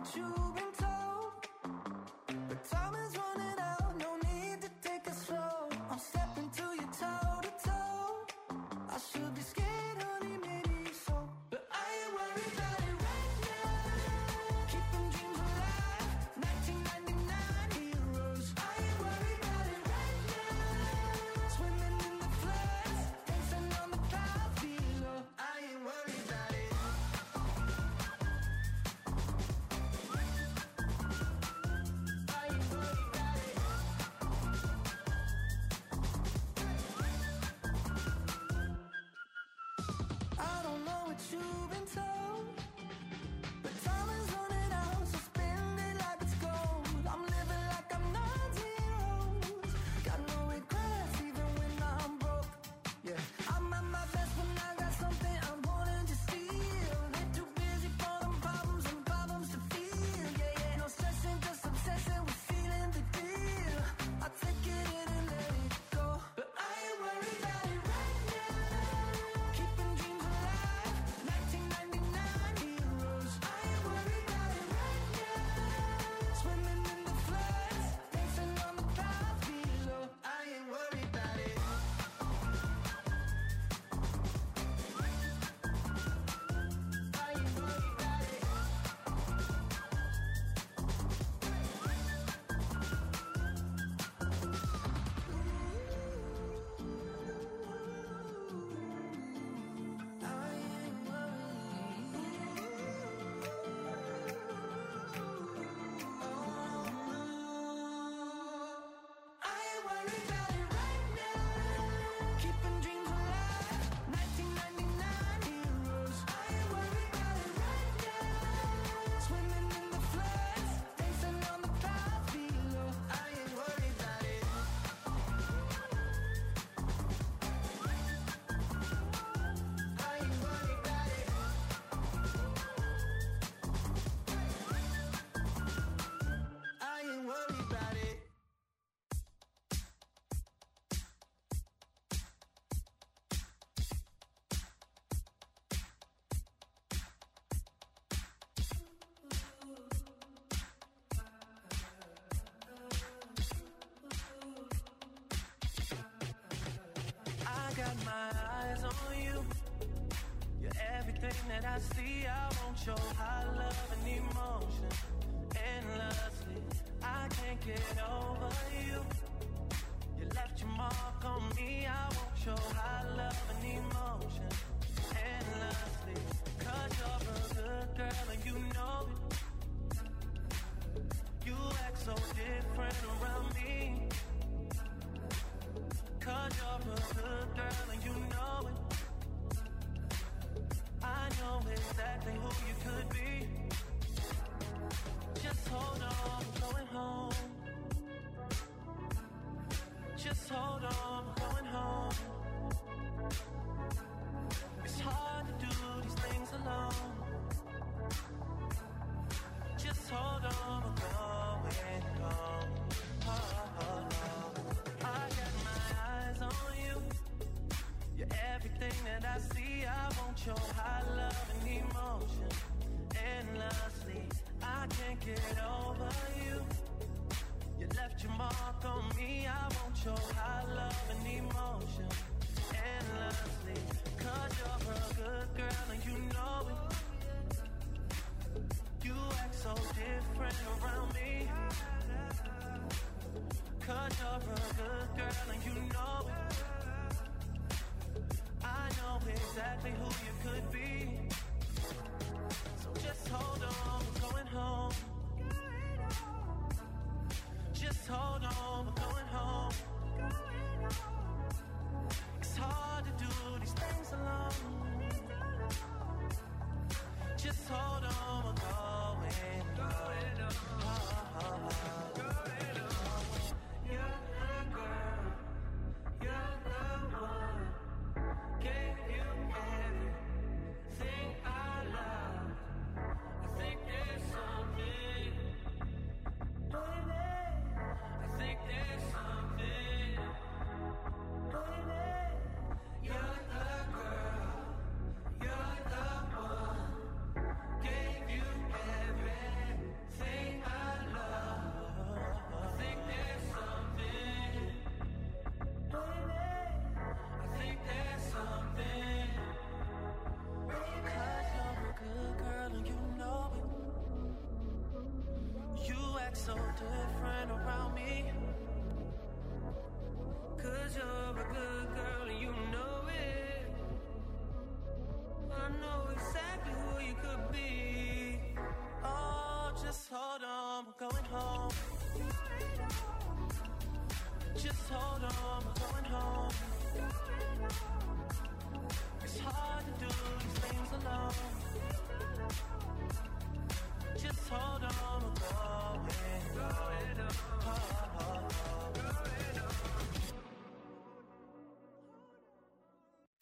Hold on, we're going home. It's hard to do these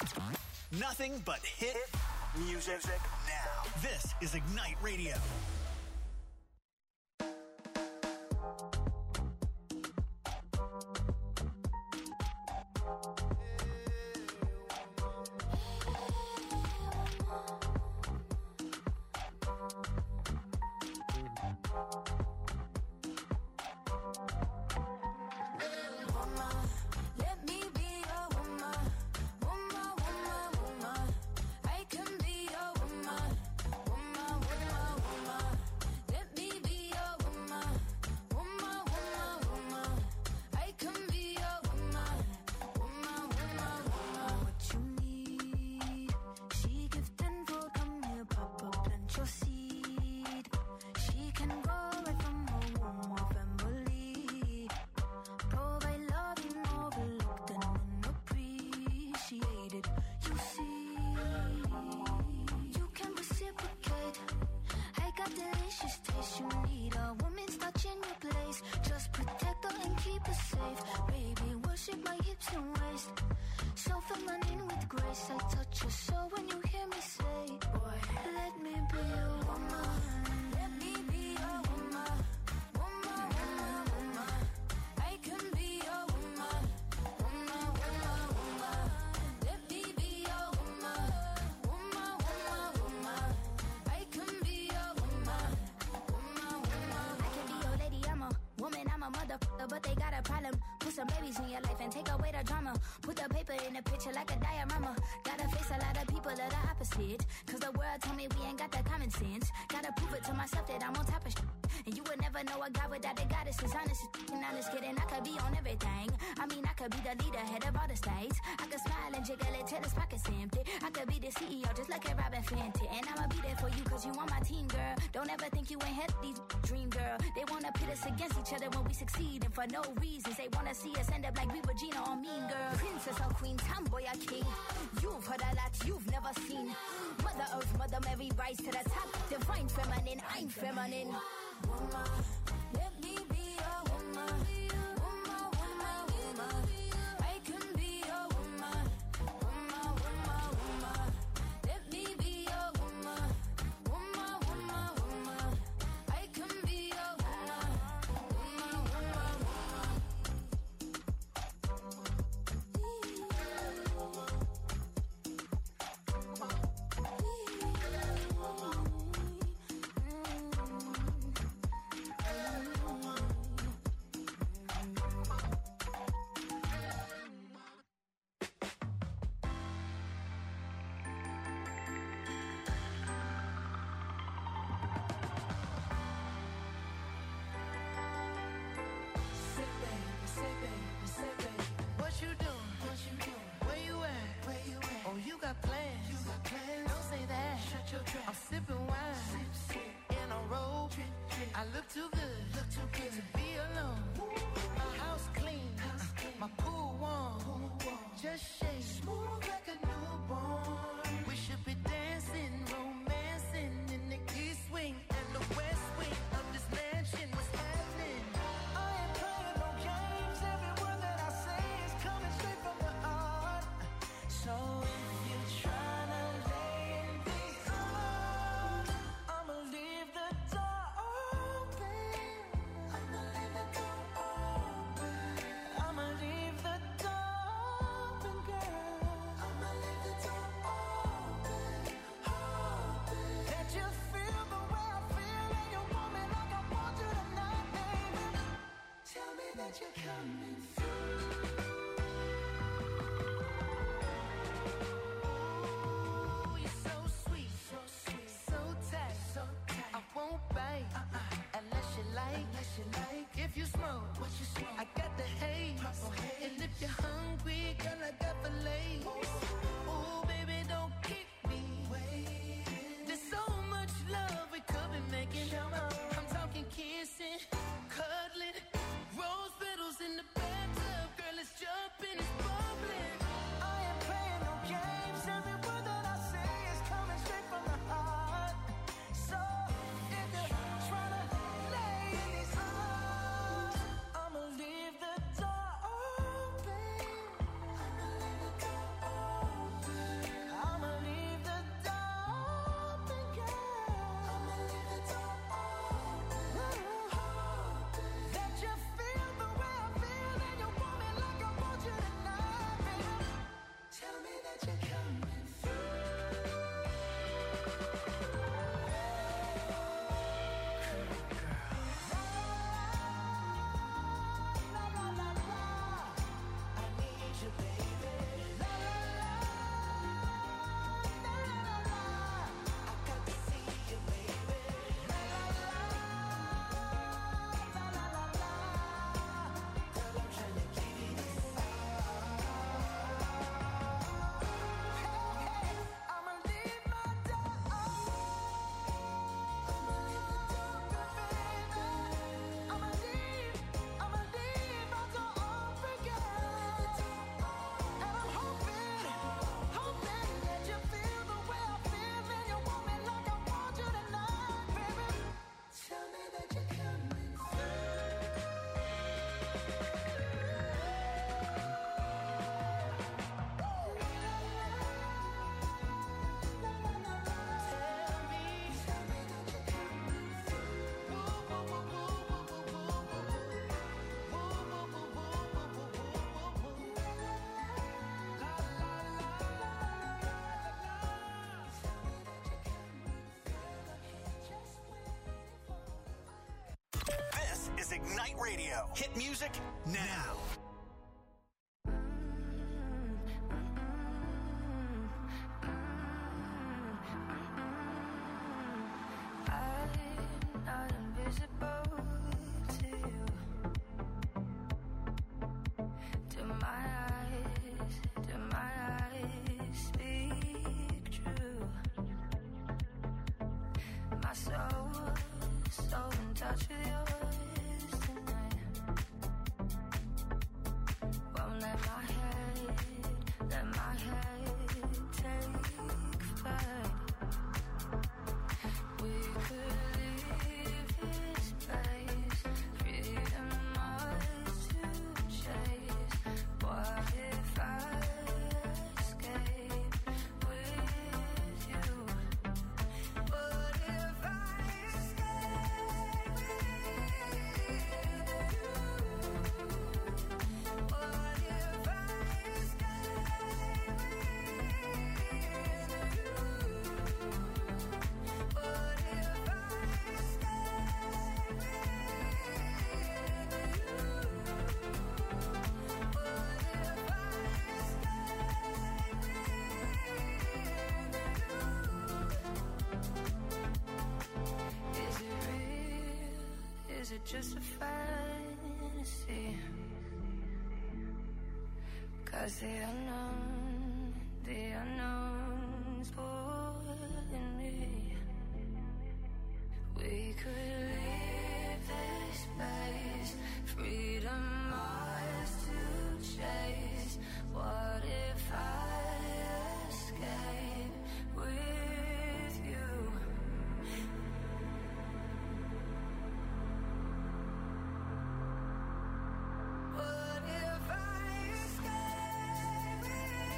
Nothing but hit music now. This is Ignite Radio. But they got a problem. Put some babies in your life and take away the drama. Put the paper in the picture like a diorama. Gotta face a lot of people that are opposite. Cause the world told me we ain't got that common sense. Gotta prove it to myself that I'm on top of shit. And you would never know a God without a goddess. Is honest and honest kidding. I could be on everything. I mean, I could be the leader, head of all the states. I could smile and jiggle it till his pockets empty. I could be the CEO just like a Robin Fenty. And I'ma be there for you cause you on my team, girl. Don't ever think you ain't had these dream, girl. They wanna pit us against each other when we succeed. And for no reasons, they wanna see us end up like we Regina or Mean Girl. Princess or queen, tomboy or king. You've heard a lot you've never seen. Mother Earth, Mother Mary, rise to the top. Divine feminine, I'm feminine. Woman, let me be a woman. Woman, woman, woman. I can be a woman. Woman, woman, woman. Let me be a woman. Woman, woman, woman. I can be a woman. Woman, woman, I'm sipping wine in a robe. I look too good to be alone. My house clean, my pool warm. Just shake smooth like a newborn. We should be dancing, romancing in the east wing and the west wing of this mansion. What's happening? I ain't playing no games. Every word that I say is coming straight from the heart. So if you're trying to lay in these arms, I'ma leave the door open. I'ma leave the door open. I'ma leave the door open, girl. is Ignite Radio. Hit music now. I'm not invisible to you. Do my eyes speak true? My soul so in touch with yours tonight. Won't let my head take flight. We could leave this place, freedom ours to chase. What if I escape with you? What if I escape with you? What if I escape with you? What if I escape with Is it real? Is it just a fantasy? 'Cause the unknown's pulling me. We could leave this place, freedom ours to chase. What if I escape with you? What if I escape with you?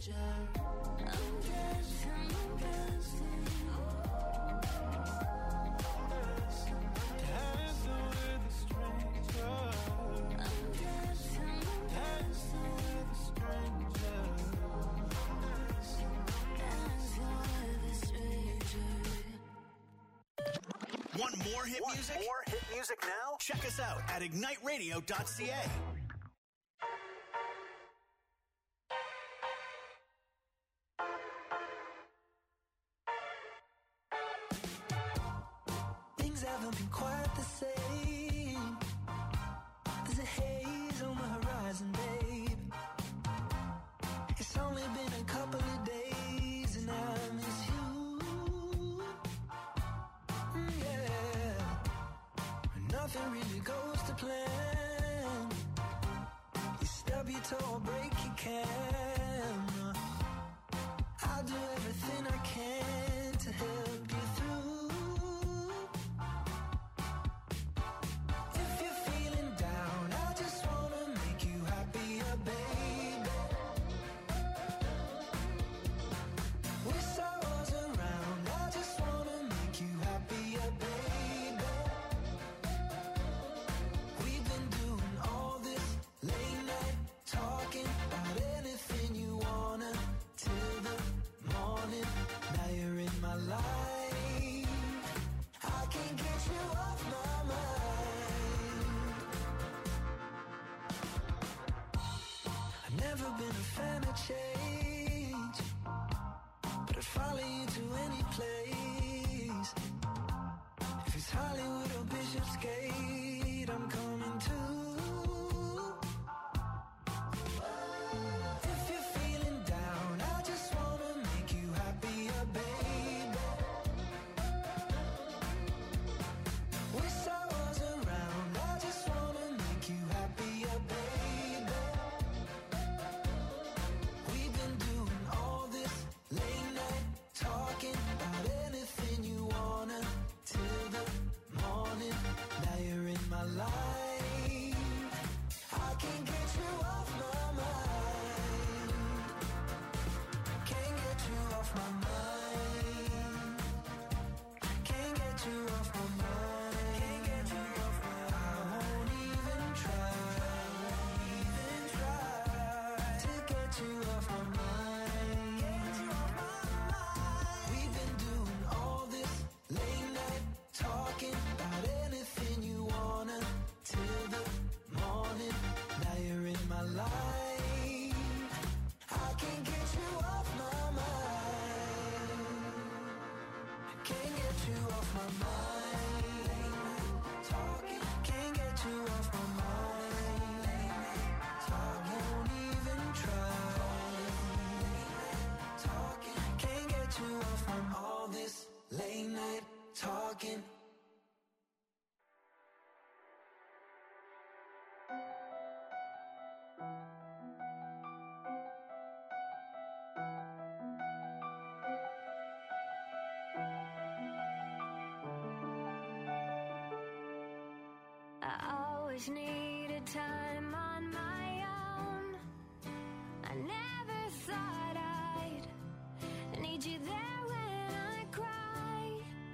Want more hit music? More hit music now? Check us out at igniteradio.ca. Things haven't been quite the same. There's a haze on the horizon, babe. It's only been a couple of days and I miss you. Nothing really goes to plan. You stub your toe, break your camera. I'll do everything I can to help you through. If you're feeling down, I just wanna make you happier, baby. Wish I was around, I just wanna make you happier, baby. Never been a fan of change, but I'd follow you to any place. If it's Hollywood or Bishopsgate, I'm coming too. If you're feeling down, I just wanna make you happier, baby. Wish I was around, I just wanna make you happier, baby. Needed time on my own. I never thought I'd need you there when I cry,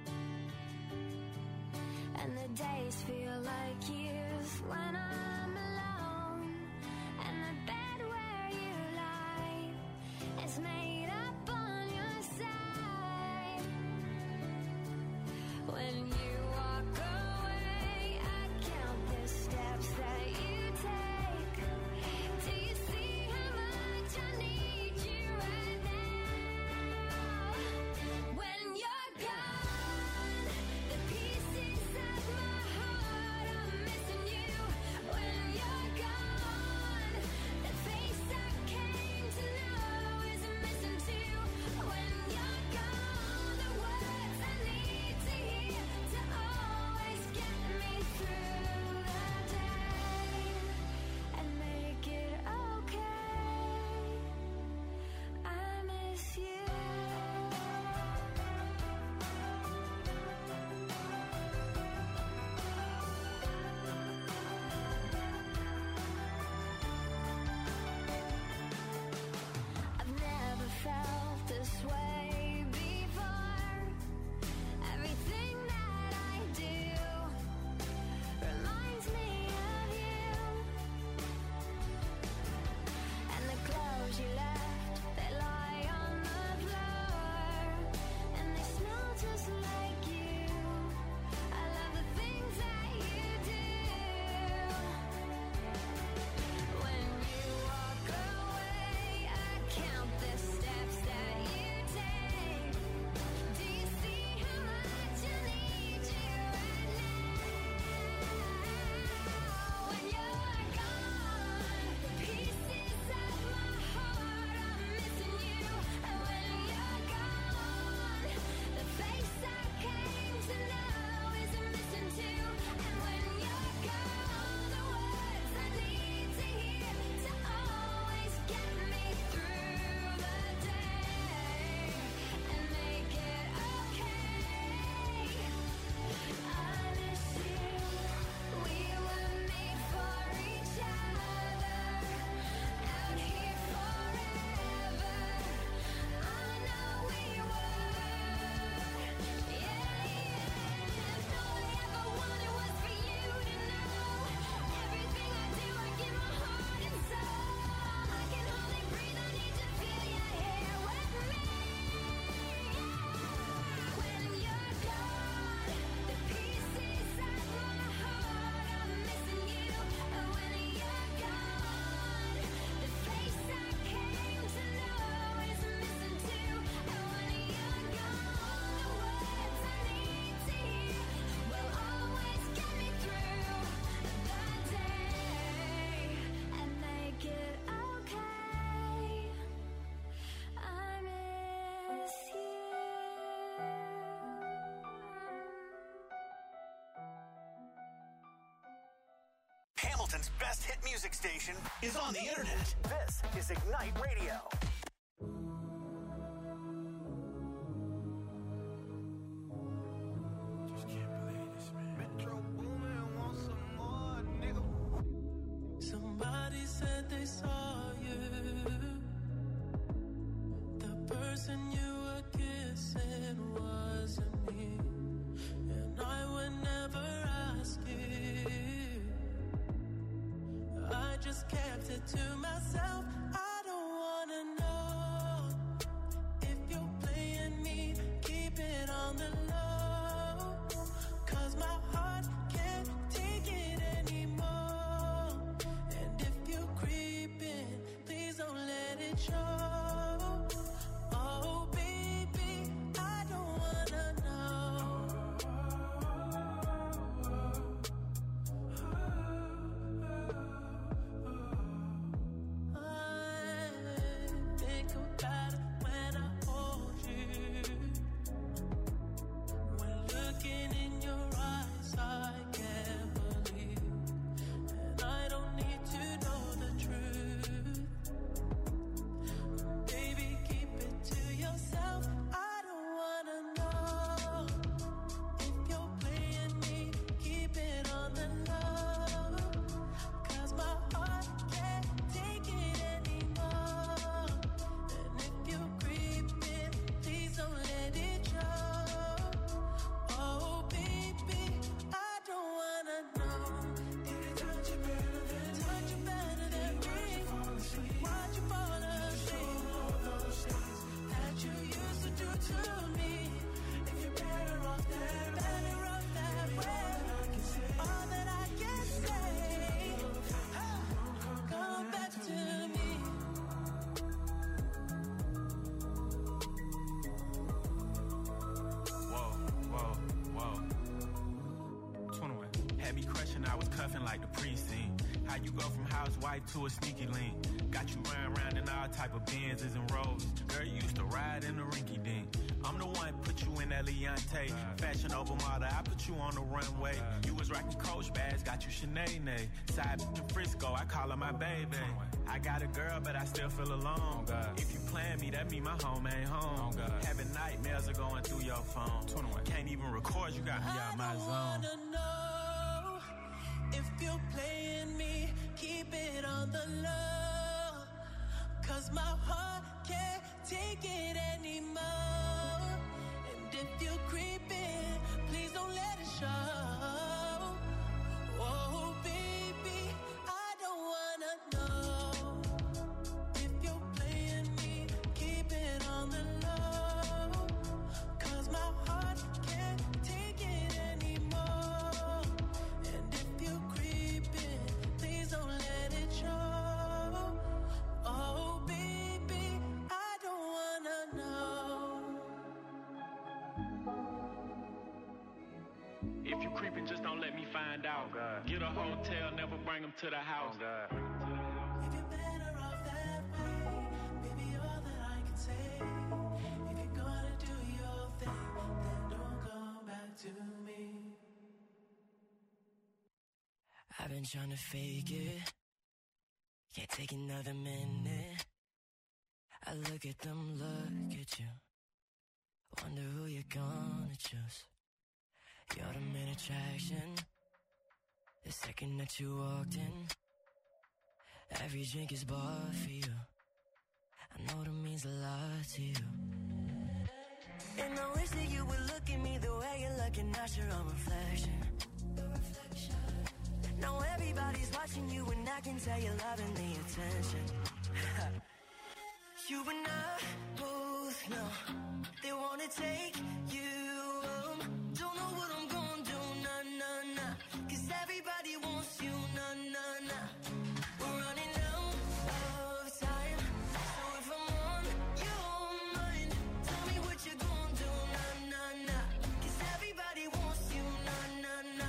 and the days feel like years when I'm alone, and the bed where you lie is made up on your side. When you walk away, I count the steps that you take. Do you see how much I need you right now? When you're gone, the pieces of my heart are missing you. When you're Music's best hit music station is on the internet. This is Ignite Radio. Just can't believe this, man. Metro Boomin wants some more, nigga. Somebody said they saw you. The person you were kissing wasn't me. And I would never ask you. I just kept it to myself. I don't wanna know if you're playing me. Keep it on the low, 'cause my heart can't take it anymore. And if you're creeping, please don't let it show. Oh baby, I don't wanna know. I think about it when I hold you. When looking in your eyes, I can't believe. And I don't need to know the truth. Baby, keep it to yourself. I don't wanna know if you're playing me. Keep it on the low, 'cause my heart can't take it anymore. And if you're creeping, please don't let it show. Oh baby, I don't wanna know. Did it touch you better than me? Touch you better than me? Why'd you fall asleep? All those things that you used to do to me. If you're better off that way, all that I can say, come back to me. Whoa. 21. Had me crushing, I was cuffing like the precinct. How you go from housewife to a sneaky link? Got you round in all type of Benzes and Rolls. Girl, you used to ride in the rinky dink. I'm the one put you in that Leontay. Fashion over model, I put you on the runway. You was rocking Coach bags, got you Sinead. Side to Frisco, I call her my baby. I got a girl, but I still feel alone. If you plan me, that mean my home ain't home. Having nightmares are going through your phone. Can't even record, you got me out my zone. I don't wanna know if you're playing me. Keep it on the low, 'cause my heart can't take it anymore. And if you're creeping, please don't let it show. Oh baby, I don't wanna know if you're playing me. Keep it on the low, 'cause my heart can't take it anymore. And if you're creeping, please don't let it show. Oh baby, I don't wanna know. If you creeping, just don't let me find out. Get a hotel, never bring them to the house. If you're better off that way, baby, all that I can say. If you're gonna do your thing, then don't come back to me. I've been trying to fake it, can't take another minute. I look at them, look at you, wonder who you're gonna choose. You're the main attraction. The second that you walked in, every drink is bought for you. I know that means a lot to you. And I wish that you would look at me the way you're looking at your own reflection. Now everybody's watching you and I can tell you're loving the attention. You and I both know they wanna take you home. Don't know what I'm gonna do, nah. 'Cause everybody wants you, nah. We're running out of time. So if I'm on your mind, tell me what you're gonna do, nah. 'Cause everybody wants you, nah.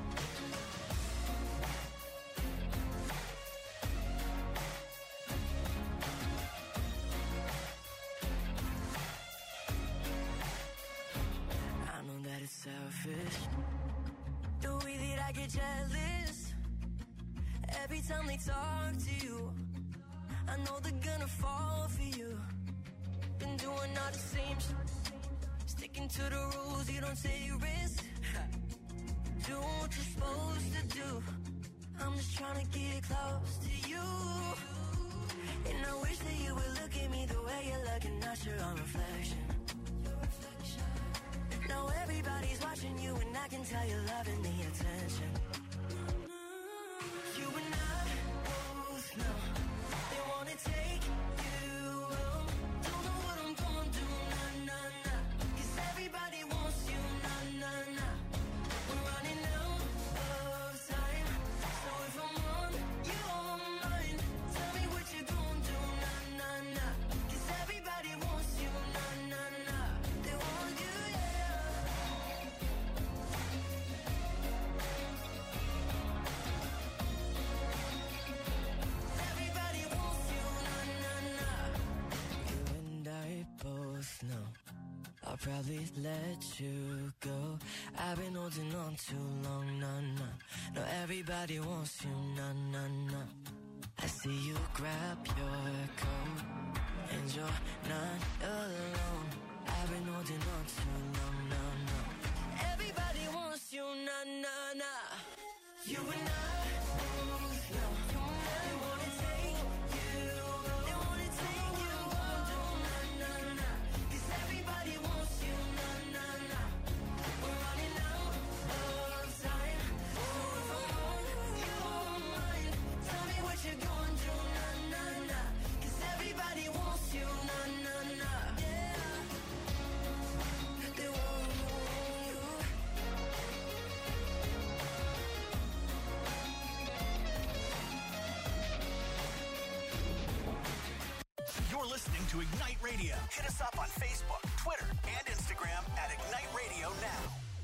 I know that it's selfish, the way that I get jealous time they talk to you, I know they're gonna fall for you. Been doing all the same shit, sticking to the rules, you don't take risks. Doing what you're supposed to do. I'm just trying to get close to you. And I wish that you would look at me the way you're looking, not your own reflection. Now everybody's watching you and I can tell you're loving the attention. You and I both know they wanna take you home. Don't know what I'm gonna do, nah, nah, nah. 'Cause everybody wants you, nah, nah, nah. We're running out of time. So if I'm on your mind, tell me what you gonna do, nah, nah, nah. 'Cause everybody wants you, nah, nah, nah. They want you, yeah. Everybody wants you, nah, nah, nah. You and I both know I'll probably let you go. I've been holding on too long, nah, nah. No, everybody wants you, nah, nah, nah. I see you grab your coat and you're not alone. I've been holding on too long, nah, nah. Everybody wants you, nah, nah, nah. You and I both know they wanna take you, they wanna take you home, nah, nah, nah. 'Cause everybody wants you, nah, nah, nah. We're running out of time. So if I'm on your mind, tell me what you're gonna do, nah, nah, nah. 'Cause everybody wants you, nah, nah, nah. Yeah. They want you. You're listening to Ignite Radio. Hit us up on Facebook, Twitter, and Instagram at Ignite Radio Now.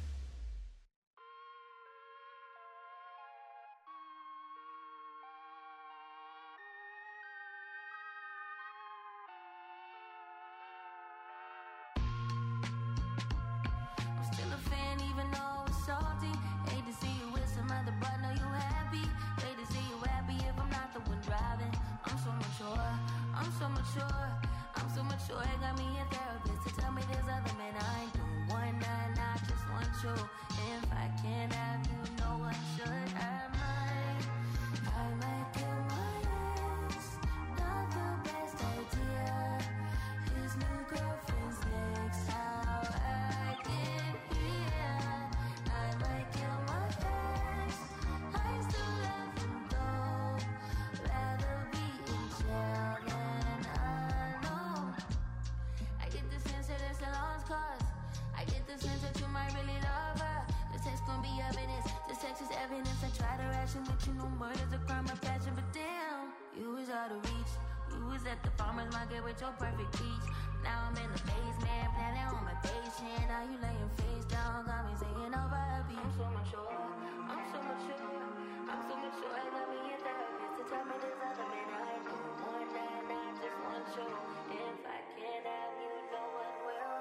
I'm still a fan even though it's salty. Hate to see you with some other, but know you happy. Hate to see you happy if I'm not the one driving. I'm so mature, I'm so mature, I'm so mature. It got me a therapist to tell me there's other men I don't want none, I just want you. If I can't have you, no one should have mine. I might kill my ex, not the best idea. His new girlfriend's next, how I get here. I might kill my ex, I still love him though. Rather be in jail than alone. I get the sense that it's a lost cause. I get the sense that you might really love her. The text gon' be evidence, this text is evidence. I try to ration, but you know murder's a crime of passion. But damn, you was out of reach. You was at the farmer's market with your perfect peach. Now I'm in the basement, planning on my patient. Now you laying face down, got me singing over a beat. I'm so mature, I'm so mature, I'm so mature. I got me a therapist to tell me there's other men I don't want that, I just want you. If I can't have you, no one will.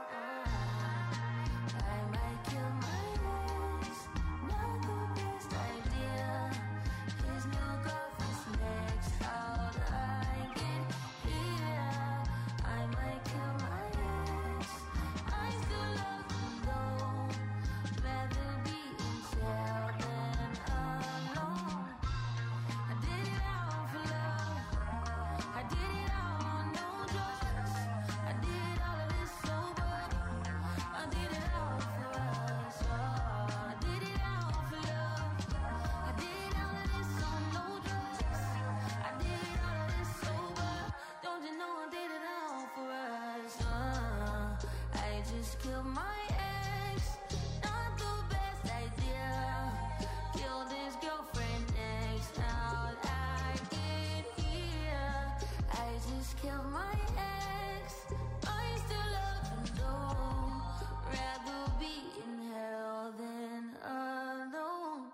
I might kill my ex, not the best idea. His new girlfriend's next, how'd I get here? I might kill my ex, I still love him though. Rather be in jail than alone. I did it all for love, I did it all, no drugs. I did all of this sober, I did it all for us. I did it all for love, I did all of this on no drugs. I did all of this sober, don't you know I did it all for us. I just killed my ex, not the best idea. Killed his girlfriend next, how'd I get here? I just killed my ex, I still love him though. Rather be in hell than alone.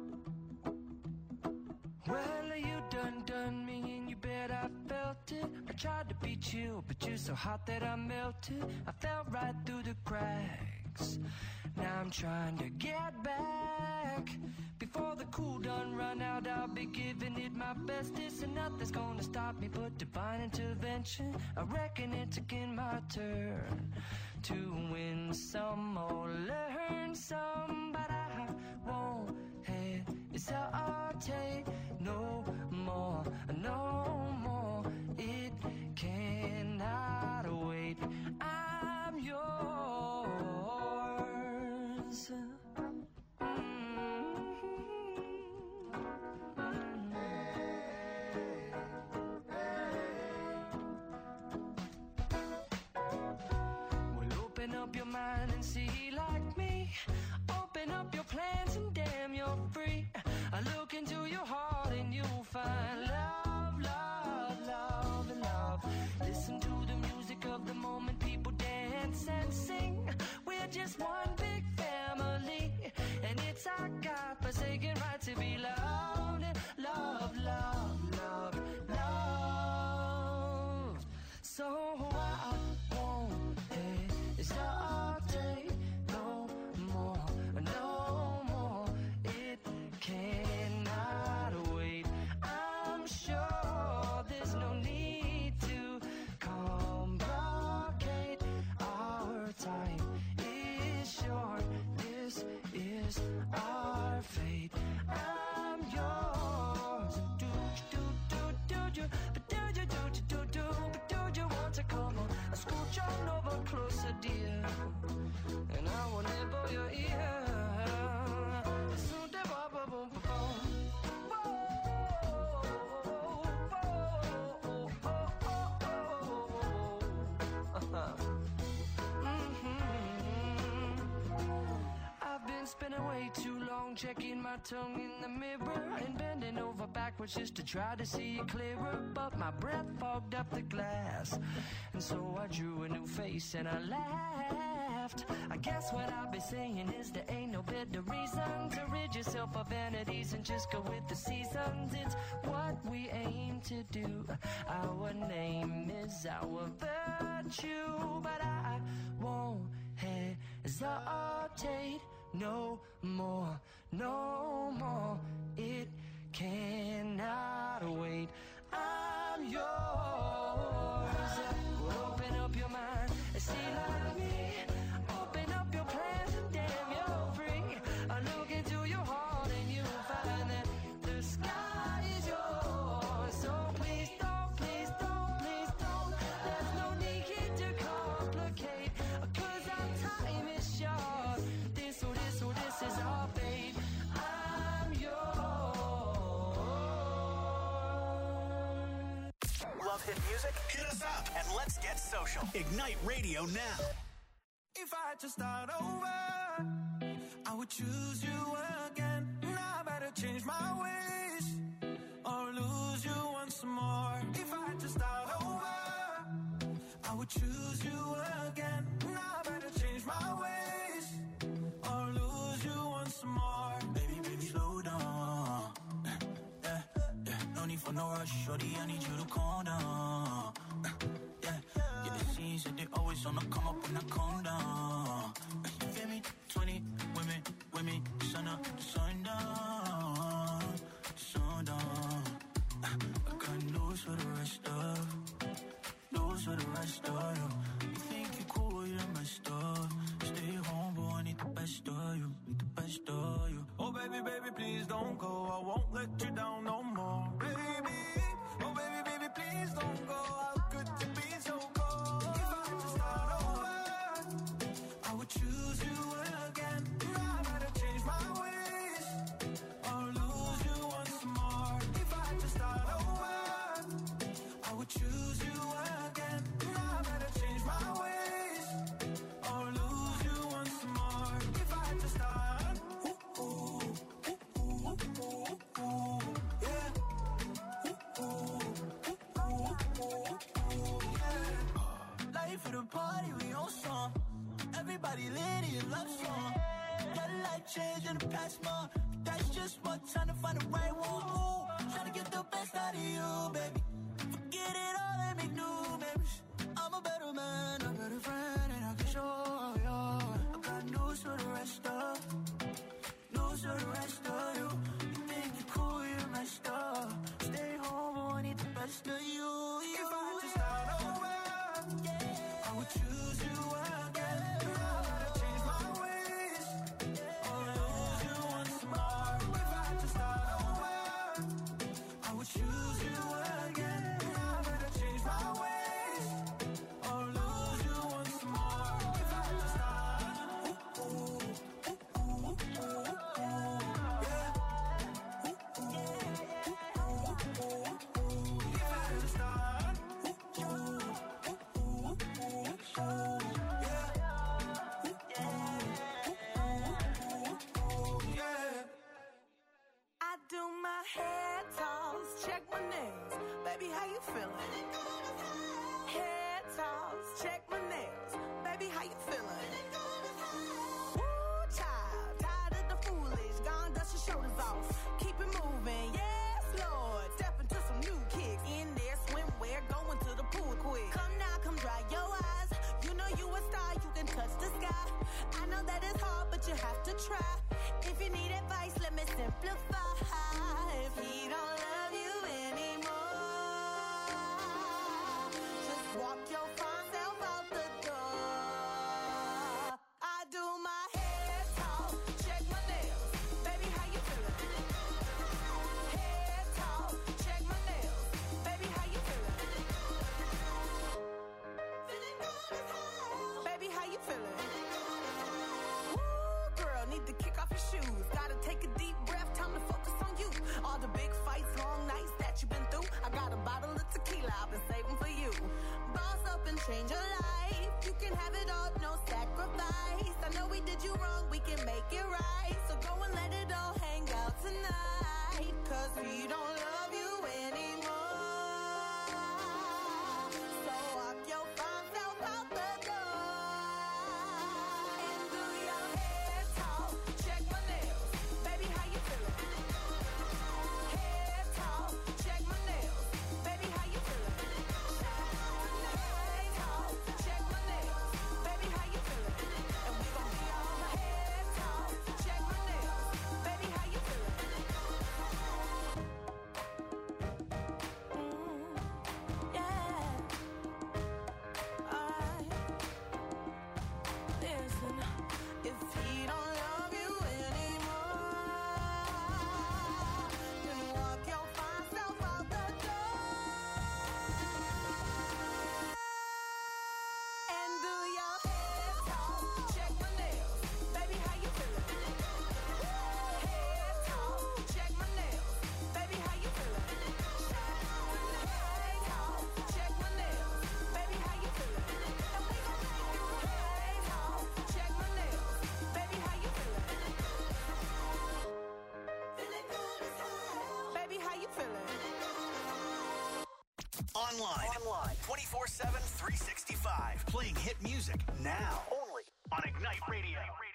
Well, you done me and you bet I felt it. I tried to be chill, but you're so hot that I melted. I fell right through the cracks. Now I'm trying to get back. Before the cool done run out, I'll be giving it my bestest, and nothing's gonna stop me but divine intervention. I reckon it's again my turn to win some or learn some, but I won't hesitate no more, no more. It cannot wait. I'm yours. Well, open up your mind and see like me. Open up your plans and damn, you're free. I look into your heart and you'll find love, love, love, and love. Listen to the music of the moment, people dance and sing. We're just one big family, and it's our God-forsaken right to be loved. Love, love, love, love. So I won't hesitate no more, no more. It cannot wait. I'm sure there's no need to complicate. Our time is short. This is our fate. I'm yours. Do you, but do you want to come on? Scooch on over closer, dear, and I will nibble your ear. I've been spending way too long checking my tongue in the mirror and bending over backwards just to try to see it clearer, but my breath fogged up the glass, and so I drew a new face and I laughed. I guess what I'll be saying is there ain't no better reason to rid yourself of vanities and just go with the seasons. It's what we aim to do. Our name is our virtue, but I won't hesitate no more, no more. It cannot wait. I'm yours. Open up your mind and see like me. Open up your plans and damn, you're free. I look into your heart and you'll find that the sky is yours. So please don't, please don't, please don't. There's no need to complicate, 'cause our time is short. This is our fate. I'm yours. Love hit music? Hit us up and let's get social. Ignite Radio now. If I had to start over, I would choose you again. Now I better change my ways or lose you once more. If I had to start over, I would choose you again. Now I better change my ways or lose you once more. Baby, slow down. No need for no rush, shorty, I need you to calm down. Get the scenes that they always on the come up when I calm down. You feel me? 20 women, sun up, sundown, sundown. I got news for the rest of you. You think you cool, you're messed up. Stay home, boy, I need the best of you, Oh baby, please don't go. I won't let you down no more, baby. Oh baby, please don't go. How could you be so cold? If I had to start over, I would choose you again. Now I better change my ways or lose you once more. If I had to start over, I would choose you again. Now I better change my ways or lose you once more. If I had to start, yeah. Life of the party, we on song. Everybody lit in love song. Got life change in the past month. That's just one time to find the right one. Ooh, trying to get the best out of you, baby. Forget it all let me do, baby. I'm a better man, a better friend, and I can show you. I got news for the rest of you. You think you're cool, you're messed up. Stay home, but I need the best of you. If I had to start over, I would choose you again. I gotta change my ways, or lose you once more. If I had to start over, I would choose you again. I better change my ways, or lose you once more. If I had to start, I do my hair toss, check my nails. Baby, how you feeling? Hair toss, check my nails. Baby, how you feeling? Woo, child, tired of the foolish. Gone, dust your shoulders off. Keep it moving, yes, Lord. Step into some new kicks. In there, swimwear, going to the pool quick. Come now, come dry your eyes. You know you a star, you can touch the sky. I know that it's hard, but you have to try. If you need advice, let me simplify. If he don't love you anymore, just walk your fine self out the door. I do my hair talk, check my nails. Baby, how you feeling? Hair talk, check my nails. Baby, how you feeling? Feeling good as hell. Baby, how you feeling? Woo, girl, need to kick off your shoes. Gotta take a deep breath, time to focus on you. All the big fights, long nights that you've been through. I got a bottle of tequila I've been saving for you. Boss up and change your life. You can have it all, no sacrifice. I know we did you wrong, we can make it right. So go and let it all hang out tonight. Cause we don't love you anymore. So walk your fine self out the door. And do your hair talk, check my nails. Baby, how you feeling? Hair talk, check my nails. Baby, how you feeling? Hair talk, check my nails. Baby, how you feeling? And we gon' be all hair talk, check my nails. Baby, how you feeling? Yeah. Alright. Listen, if he don't love you anymore, then walk your fine self out the door. And do your hair talk, check my nails. Baby, how you feeling? Hair talk, check my nails. Baby, how you feeling? Hair talk, check my nails. Baby, how you feeling? And we gon' make you hair talk, check my nails. Baby, how you feeling? Feeling good as hell. Baby, how you feeling? Online 24/7, 365. Playing hit music now. Only on Ignite Radio.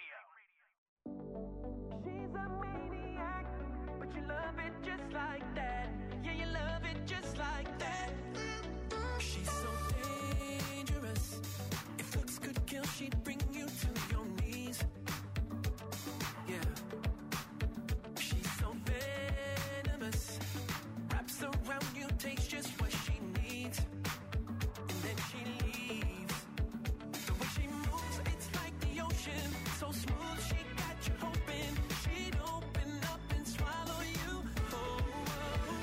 She's a maniac, but you love it just like that. Yeah, you love it just like that. She's so dangerous. If looks could kill, she'd bring you to your knees. Yeah. She's so venomous. Wraps around you, takes just what she needs. And then she leaves. The way she moves, it's like the ocean. So smooth, she got you hoping she'd open up and swallow you. Oh, oh.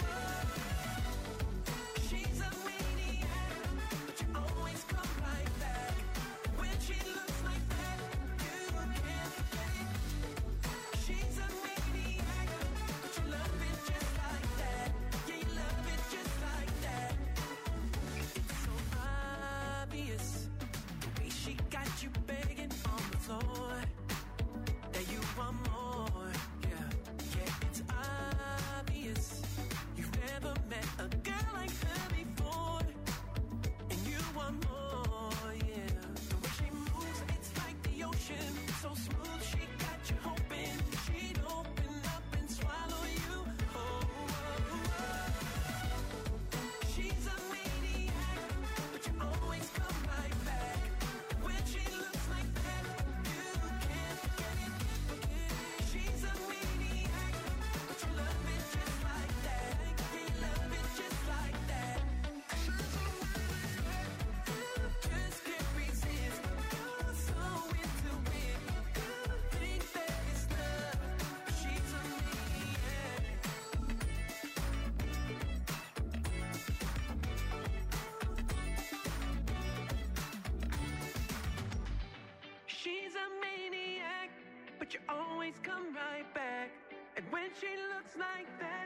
She's a maniac, but you always come right back. And when she looks like that,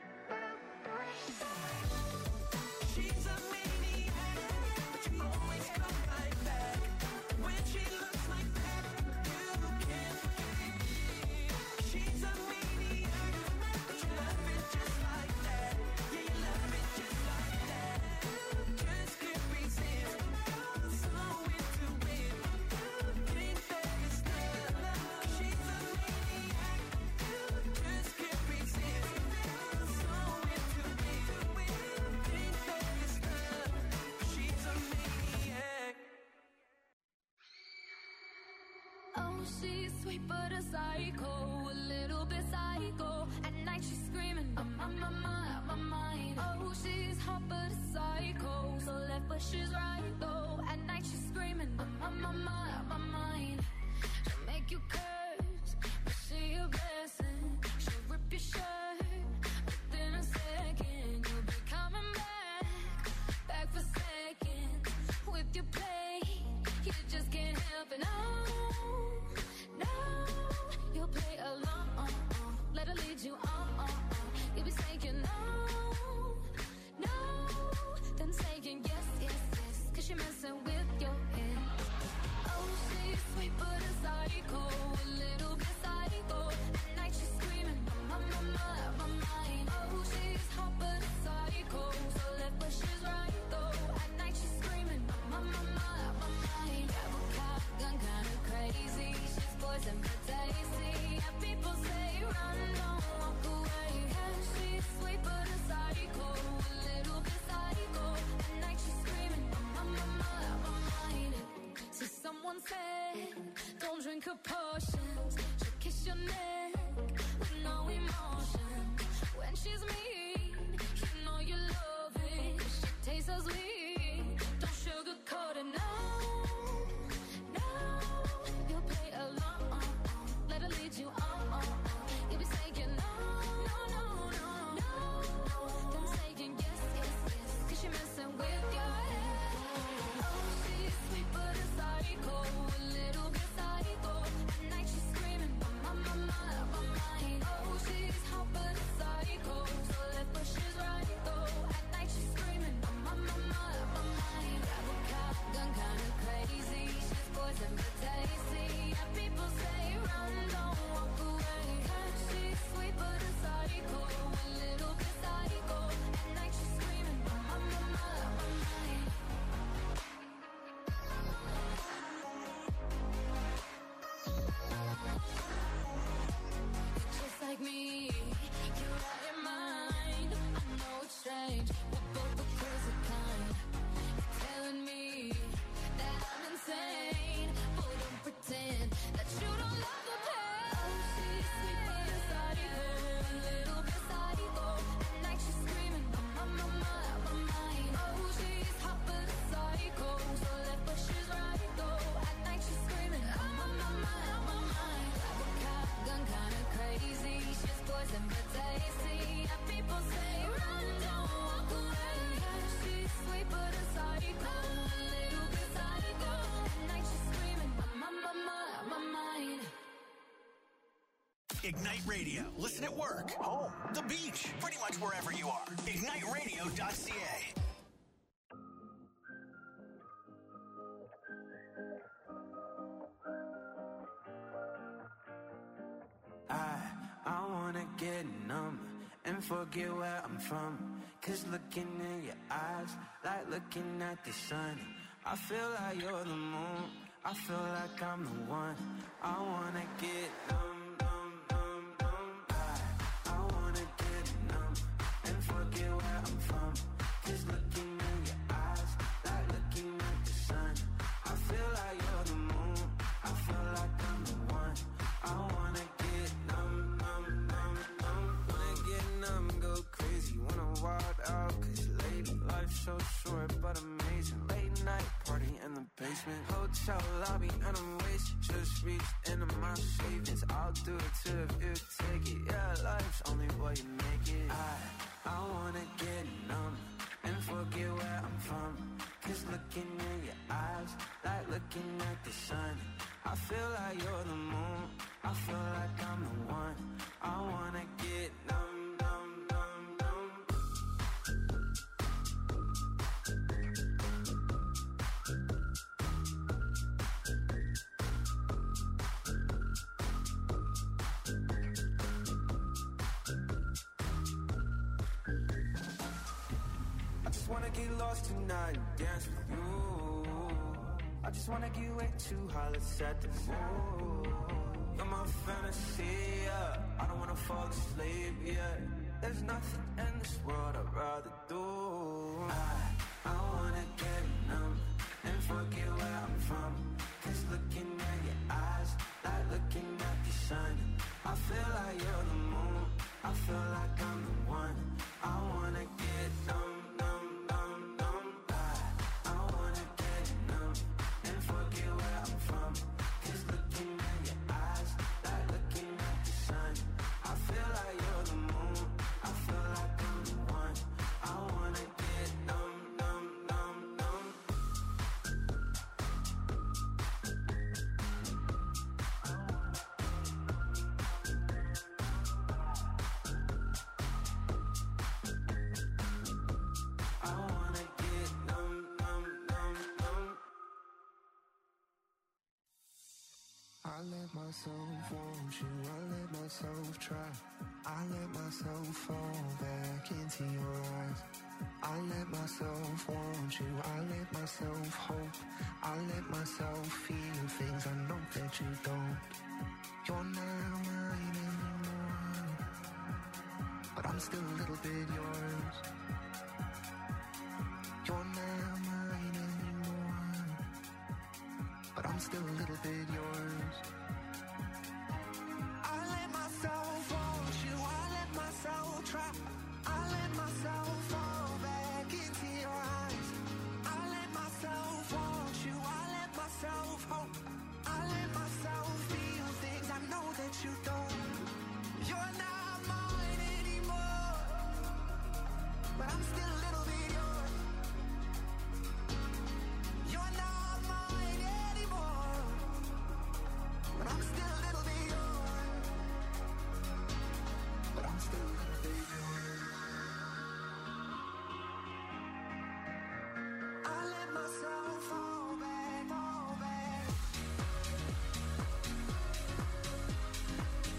she's a maniac, but you always come right back. When she looks like that, you can't forget. She's a maniac, but you love it just like that. Yeah, you love it just like that. Just can't resist. You're so into it. Think that it's love. She's a maniac. Just can't resist. You're so into it. Think that it's love. She's a maniac. Oh, she's sweet but a psycho, a little bit psycho. At night she's screaming, I'm on my mind. Oh, she's hot but a psycho, so left but she's right though. At night she's screaming, I'm on my mind. She'll make you curse, but she a blessing. She'll rip your shirt within a second. You'll be coming back for seconds with your play. You just can't help it, no, you'll play along, let her lead you on, you'll be saying no, then saying yes, 'cause she messing with your head. Oh, she's sweet but a psycho, a little bit psycho. At night she's screaming, my mind. Oh, she's hot but a psycho, so left but she's right though. At night she's screaming, my mind. Grab a cop gun, kinda crazy. She's poison but tasty. Yeah, people say run, don't walk away. Yeah, she's sweet but a psycho, a little bit psycho. At night she's screaming, my mind. See, someone said, don't drink her potions. She'll kiss your neck with no emotion. When she's mean, you know you love it. She tastes so sweet, don't sugarcoat it, no, you'll play along, let her lead you on. You'll be saying no, then saying yes, 'cause she messing with your head. Oh, she's sweet but a psycho, a little bit psycho. At night she's screaming, my mind. Oh, she's hot but a psycho, so left but she's right though. At night she's screaming, my mind. Grab a cop gun, kinda crazy. She's poison but tasty. Yeah, people say run, don't walk away. 'Cause she's sweet but a psycho, a little bit psycho. At night she's screaming, my mind. Just like me, you're out your mind. I know it's strange, we're both the crazy kind. You're telling me that I'm insane, but don't pretend that you don't love the pain. Oh, she's sweet but a psycho, a little bit psycho. At night she's screaming, my mind. Oh, she's hot but a psycho, so left but she's right though. At night she's screaming, my mind. Grab a cop gun, kinda crazy. She's poison but tasty. Yeah, people say run, don't walk away. Yeah, she's sweet but a psycho, a little bit psycho. At night she's screaming, my mind. Ignite Radio. Listen at work, home, the beach, pretty much wherever you are. IgniteRadio.ca. I wanna get numb and forget where I'm from. 'Cause looking in your eyes, like looking at the sun. I feel like you're the moon, I feel like I'm the one. I wanna get numb. I wanna get numb and forget where I'm from. 'Cause looking in your eyes, like looking at the sun. I feel like you're the moon, I feel like I'm the one. I wanna get numb. Wanna get numb, go crazy, wanna wild out. 'Cause lady, life's so short but amazing. Late night party in the basement, hotel lobby and I'm wasted. Just reached into my savings, I'll do it too if you take it. Yeah, life's only what you make it. I wanna get numb and forget where I'm from. 'Cause looking in your eyes, like looking at the sun. I feel like you're the moon, I feel like I'm the one. I wanna get numb, numb, numb, numb. I just wanna get lost tonight and dance with you. I just wanna get way too high, let's set the mood. You're my fantasy, yeah. I don't wanna fall asleep, yeah. There's nothing in this world I'd rather do. I wanna get numb and forget where I'm from. 'Cause looking at your eyes, like looking at the sun. I feel like you're the moon, I feel like I'm the one. I wanna get numb. I let myself want you, I let myself try. I let myself fall back into your eyes. I let myself want you, I let myself hope. I let myself feel things I know that you don't. You're not mine anymore, but I'm still a little bit yours. You're not mine anymore, but I'm still a little bit yours. I let myself want you, I let myself try. I let myself fall back into your eyes. I let myself want you, I let myself hope. I let myself feel things I know that you don't. You're not mine anymore, but I'm still a little bit yours. You're not mine anymore, but I'm still a little bit yours. But I'm still a little bit yours. I let myself fall back, fall back.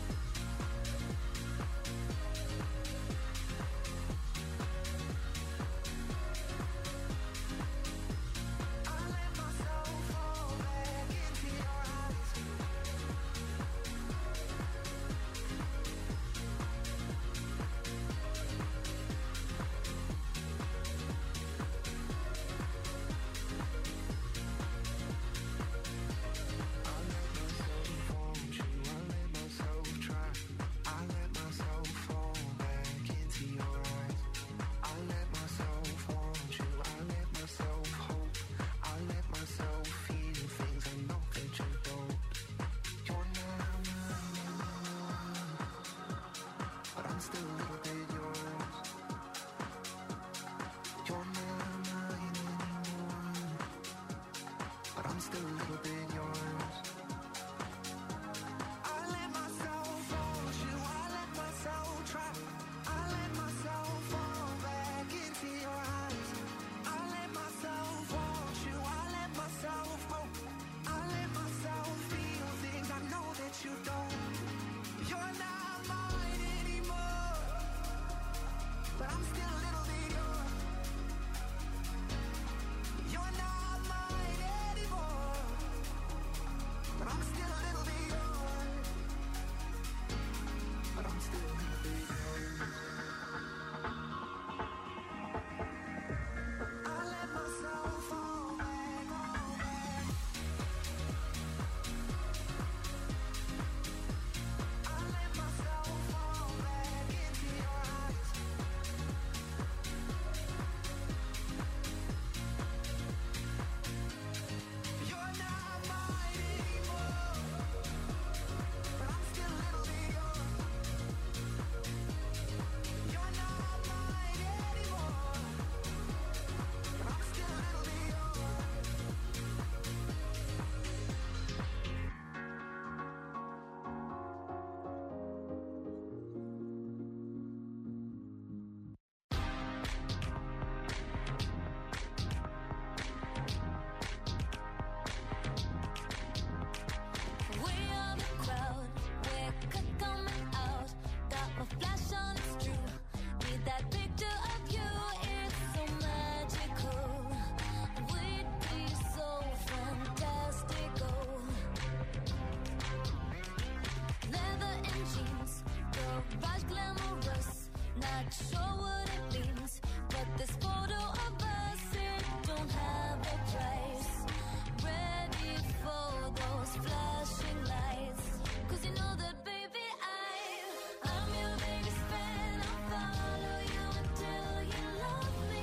not sure what it means, but this photo of us, it don't have a price. Ready for those flashing lights, 'cause you know that, baby, I'm your biggest fan. I'll follow you until you love me.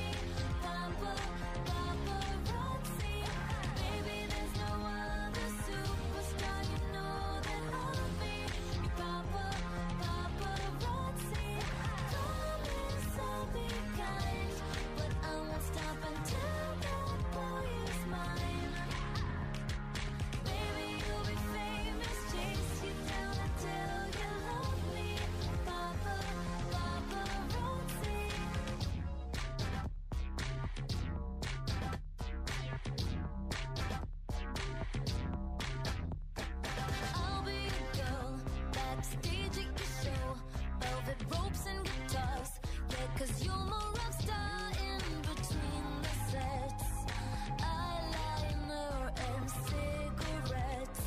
Paparazzi. Baby, there's no other superstar, you know that I'll be your paparazzi. Promise I'll be kind, but I won't stop until that boy is mine. Baby, you'll be famous, chase you down until you love me. Paparazzi. I'll be a girl backstage at your show, velvet ropes and guitars. Yeah, 'cause you're my rock star in between the sets. Eyeliner and cigarettes.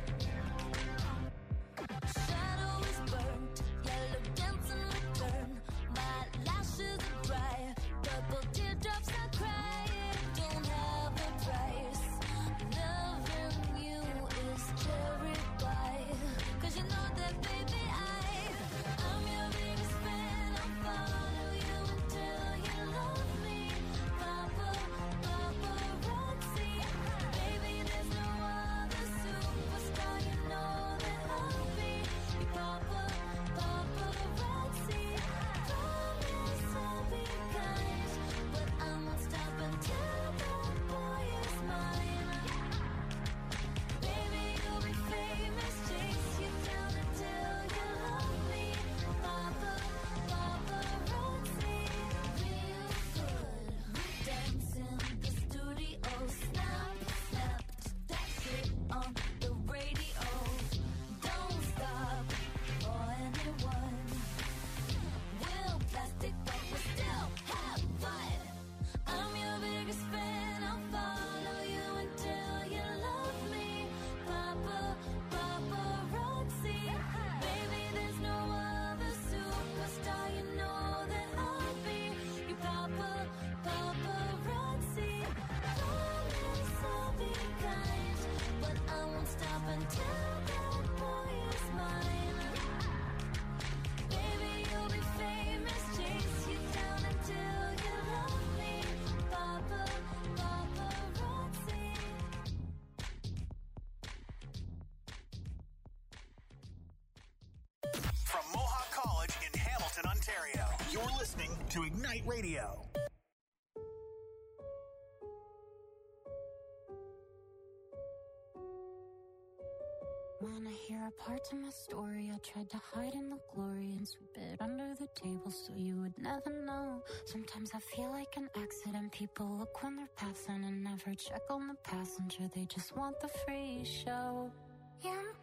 Shadow is burnt, yellow dance in return. My lashes are dry, purple teardrops I cry. It don't have a price. Loving you is cherry pie, 'cause you know that, baby, I'm your biggest fan. I'll follow you until you love me. Paparazzi. Baby, there's no other superstar, you know that I'll be your paparazzi. Promise I'll be kind, but I won't stop until that boy is mine. Baby, you'll be famous, chase you down until you love me. Paparazzi. Real good. We dance in the studio. Snap, snapped that shit on the radio. Don't stop for anyone. We'll plastic, but we still have fun. I'm your biggest fan. I'll follow you until you love me. Paparazzi. Baby, there's no other superstar, you know that I'll be your paparazzi. Promise I'll be kind, but I won't stop until that boy is mine. Baby, you'll be famous, chase you down until you love me. Paparazzi. From Mohawk College in Hamilton, Ontario, you're listening to Ignite Radio. Wanna hear a part of my story? I tried to hide in the glory and sweep it under the table so you would never know. Sometimes I feel like an accident. People look when they're passing and never check on the passenger. They just want the free show. Yeah, I'm